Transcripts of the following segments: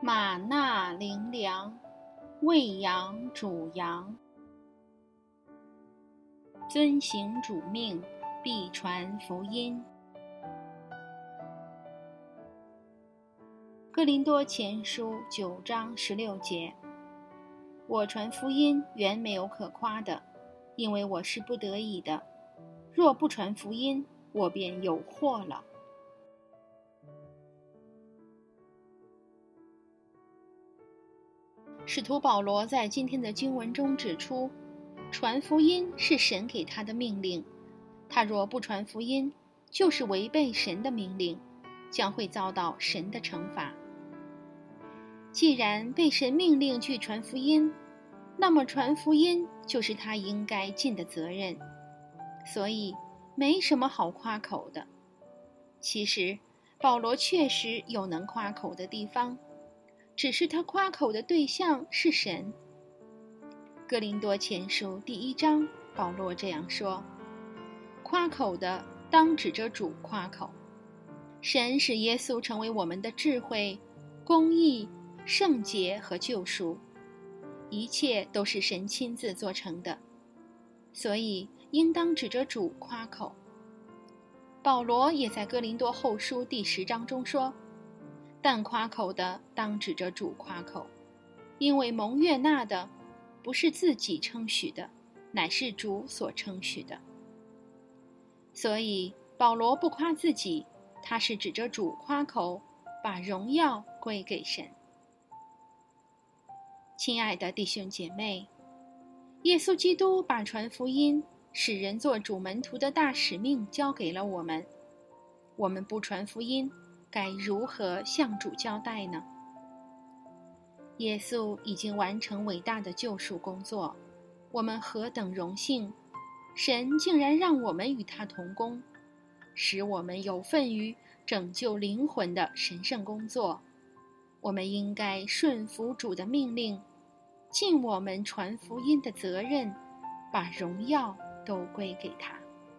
玛纳灵粮，喂养主羊。遵行主命，必传福音。哥林多前书9章16节，我传福音原没有可夸的，因为我是不得已的。若不传福音，我便有祸了。使徒保罗在今天的经文中指出，传福音是神给他的命令，他若不传福音，就是违背神的命令，将会遭到神的惩罚。既然被神命令去传福音，那么传福音就是他应该尽的责任，所以没什么好夸口的。其实保罗确实有能夸口的地方，只是他夸口的对象是神。哥林多前书1章，保罗这样说：夸口的当指着主夸口。神使耶稣成为我们的智慧、公义、圣洁和救赎，一切都是神亲自做成的，所以应当指着主夸口。保罗也在哥林多后书第10章中说，但夸口的当指着主夸口，因为蒙悦纳的不是自己称许的，乃是主所称许的。所以保罗不夸自己，他是指着主夸口，把荣耀归给神。亲爱的弟兄姐妹，耶稣基督把传福音、使人做主门徒的大使命交给了我们。我们不传福音，该如何向主交代呢？耶稣已经完成伟大的救赎工作，我们何等荣幸！神竟然让我们与他同工，使我们有份于拯救灵魂的神圣工作。我们应该顺服主的命令，尽我们传福音的责任，把荣耀都归给他。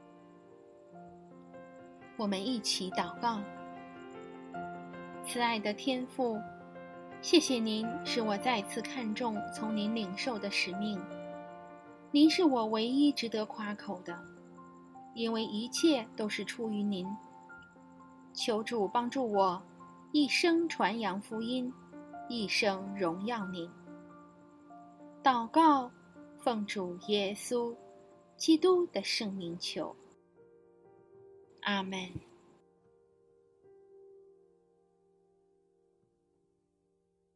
我们一起祷告。慈爱的天父，谢谢您使我再次看重从您领受的使命。您是我唯一值得夸口的，因为一切都是出于您。求主帮助我一生传扬福音，一生荣耀您。祷告，奉主耶稣基督的圣名求。阿们。